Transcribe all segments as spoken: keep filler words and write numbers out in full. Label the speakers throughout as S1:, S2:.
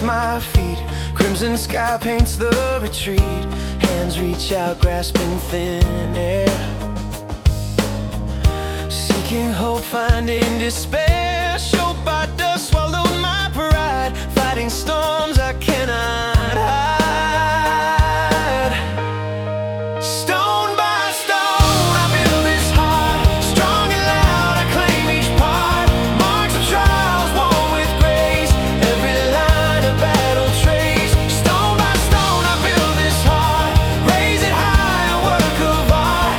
S1: my feet. Crimson sky paints the retreat. Hands reach out, grasping thin air, seeking hope, finding despair. Choked by dust, swallowed my pride, fighting storms I cannot hide. Stone by stone, I build this heart. Strong and loud, I claim each part. Marks of trials, won with grace. Every line a battle trace. Stone by stone, I build this heart. Raise it high, a work of art.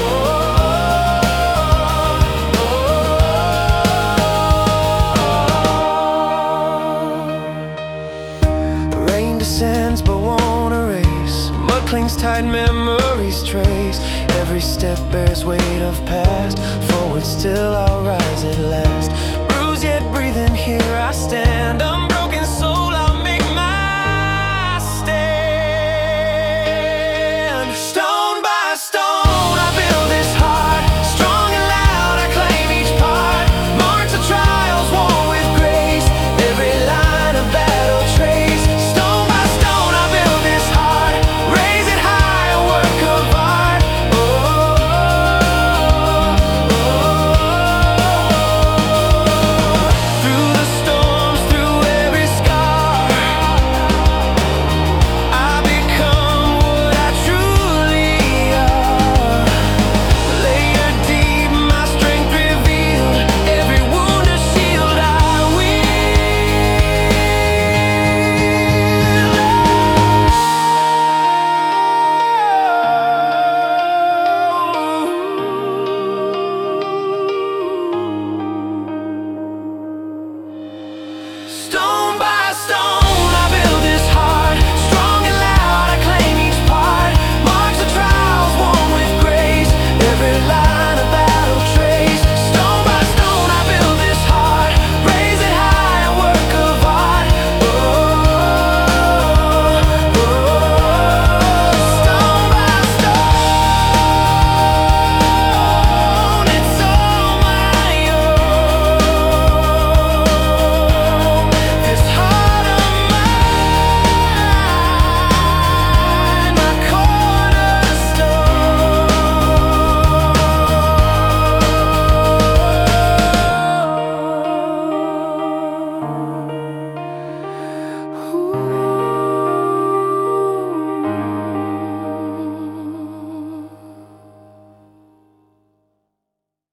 S1: Oh, rain descends but won't erase. Mud clings tight, memories trace. Every step bears weight of past. Forward still, I'll rise at last. Bruised yet breathing, here I stand. Unbroken soul